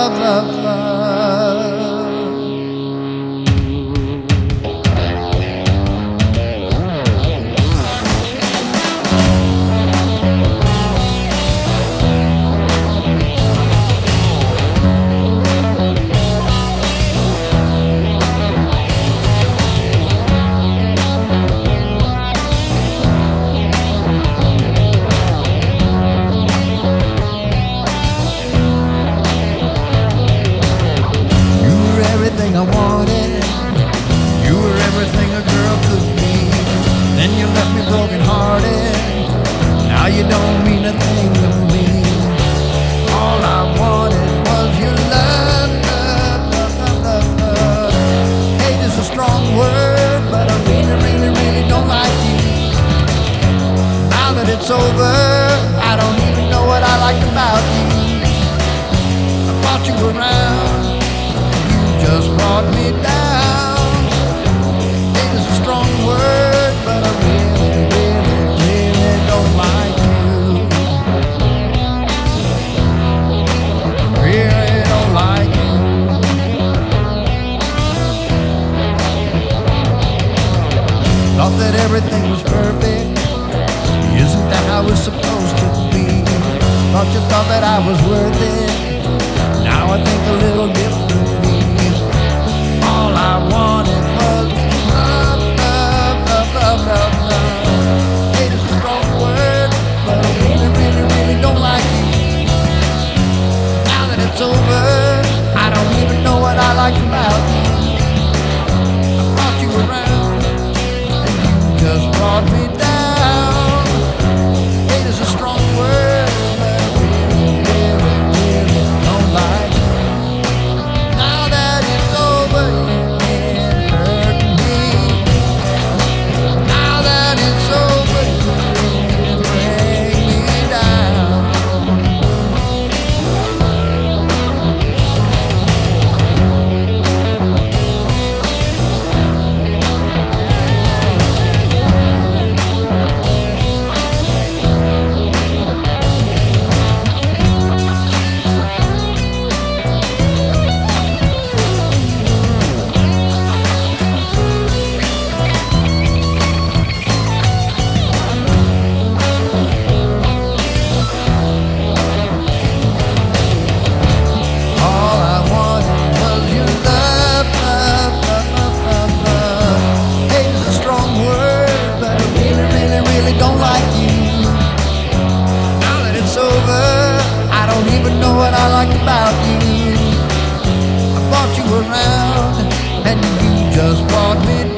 love, love, love. I wanted. You were everything a girl could be. Then you left me broken hearted. Now you don't mean a thing to me. All I wanted was your love, love, love, love, love. Hate is a strong word, but I really, really, really don't like you. Now that it's over, I don't even know what I liked about you. I thought you were around, just brought me down. Hate is a strong word, but I really, really, really don't like you. I really don't like you. Thought that everything was perfect. Isn't that how it's supposed to be? Thought you thought that I was worth it. Now I think a little differently. All I wanted was love, love, love, love, love, love. Hate is a strong word, but I really, really, really don't like you. Now that it's over, I don't even know what I like about you. I brought you around, and you just brought me down. Hate is a strong word, but I really, really, really don't like you. Now that it's over, it hurt me. Now that it's over, it bring me down. All I wanted was your love, love, love, love, love, love. Hate is a strong word, but I really, really, really don't like you. Now that it's over, I don't even know what I like about you. I brought you around, and you just brought me